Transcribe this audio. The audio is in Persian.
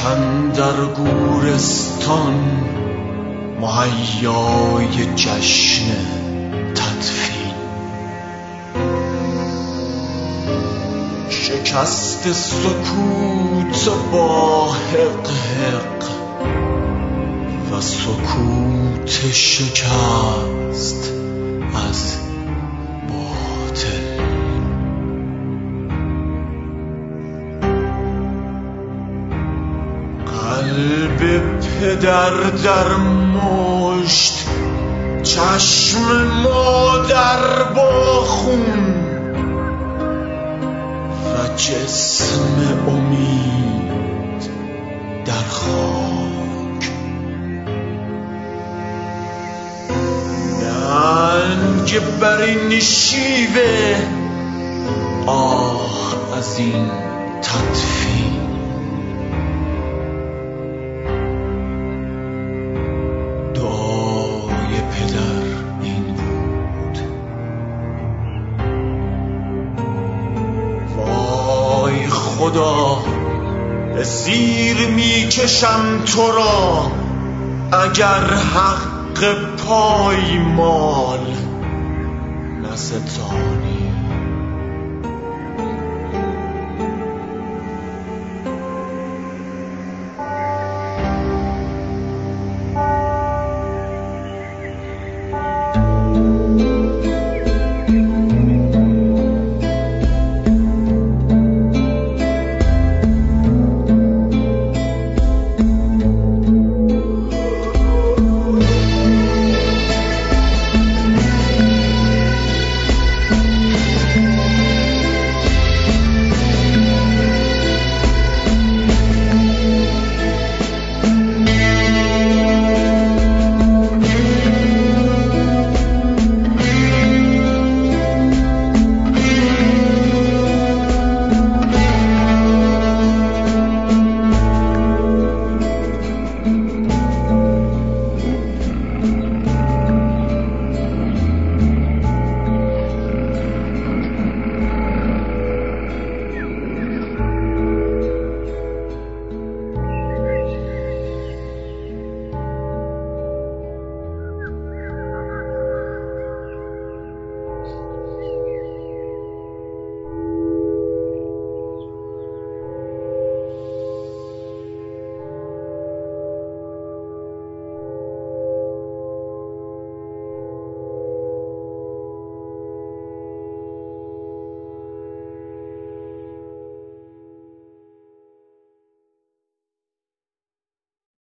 کندر گورستان مهیای جشن تدفین، شکست سکوت با حق حق و سکوت شکست از باطل. قلب پدر در مشت، چشم مادر با خون و جسم امید در خاک. ننگ بر این شیوه، آه از این تدفین. دعای پدر این بود: وای خدا، به زیر میکشم تو را اگر حق پایمال نستانی.